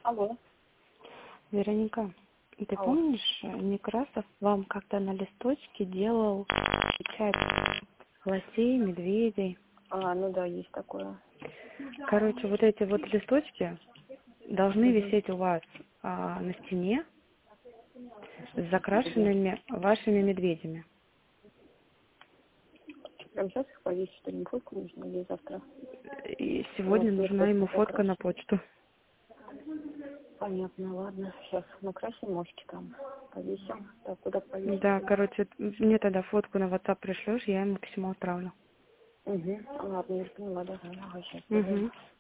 Алло. Вероника, ты Алло. помнишь, Некрасов вам как-то на листочке делал печать лосей, медведей? Ну да, есть такое. Короче, вот эти вот листочки должны Угу. висеть у вас на стене с закрашенными вашими медведями. Прям сейчас их повесить, что ли, фотку нужно или завтра? И У нас сегодня нужна ему листочки фотка на закрашены. почту. Понятно, ладно. Сейчас накрасим ножки там, повесим. Так, куда повесить? Да, короче, мне тогда фотку на WhatsApp пришлешь, я ему письмо отправлю. Угу. Ладно, я поняла, да. Ага, сейчас, Угу.